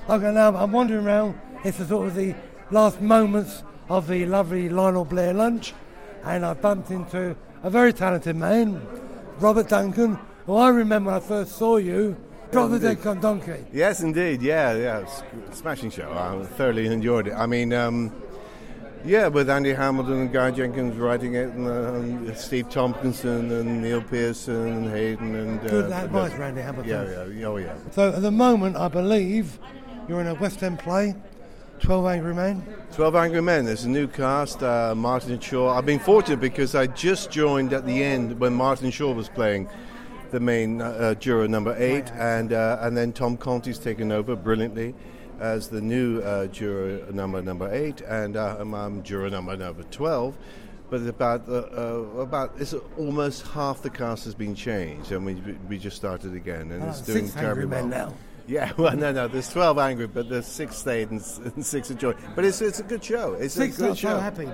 Okay, now I'm wandering around. It's the sort of the last moments of the lovely Lionel Blair lunch, and I bumped into a very talented man, Robert Duncan, who I remember when I first saw you. Drop the Dead Donkey. Yes, indeed. Yeah. It's a smashing show. I thoroughly enjoyed it. I mean, with Andy Hamilton and Guy Jenkins writing it, and Steve Tompkinson and Neil Pearson and Hayden and. Good advice, Andy Hamilton. Yeah. Oh, yeah. So at the moment, I believe you're in a West End play, 12 Angry Men. 12 Angry Men. There's a new cast. Martin Shaw. I've been fortunate because I just joined at the end when Martin Shaw was playing the main juror number 8, and then Tom Conti's taken over brilliantly as the new juror number 8, and I'm juror number 12. But about it's almost half the cast has been changed, and we just started again, and it's doing terribly well. Now. Yeah, well, no, there's 12 angry, but there's 6 stayed and 6 enjoyed. But it's a good show. It's 6 a good not show. so happy,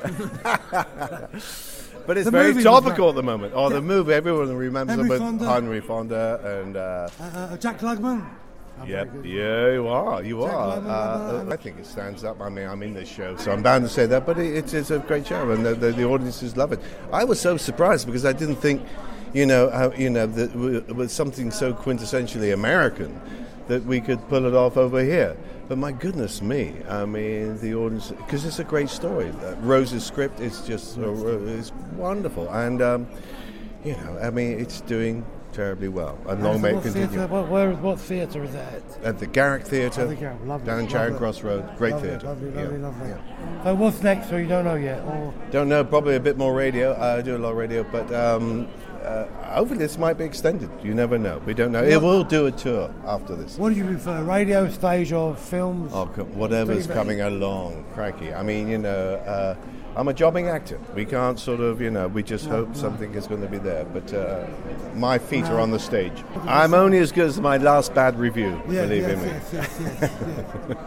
man. But it's The very movie topical at the moment. Oh, the movie, everyone remembers Henry about Fonda. Henry Fonda and... Jack Klugman. Yeah, you are. I think it stands up. I mean, I'm in this show, so I'm bound to say that. But it's a great show, and the audiences love it. I was so surprised because I didn't think, that it was something so quintessentially American that we could pull it off over here. But my goodness me, I mean, the audience, because it's a great story. Rose's script is just is wonderful, and I mean, it's doing terribly well, and long may it continue. What theatre is that? At the Garrick Theatre, lovely, down in Charing Cross Road. Great theatre. Lovely. Yeah. So what's next? So you don't know yet? Or? Don't know. Probably a bit more radio. I do a lot of radio, but hopefully this might be extended. You never know. We don't know. It will do a tour after this. What do you prefer, radio, stage, or films? Oh, whatever's coming along. Crikey. I mean, I'm a jobbing actor. We can't sort of, we just hope something is going to be there. But my feet are on the stage. I'm only as good as my last bad review, believe me. Yes.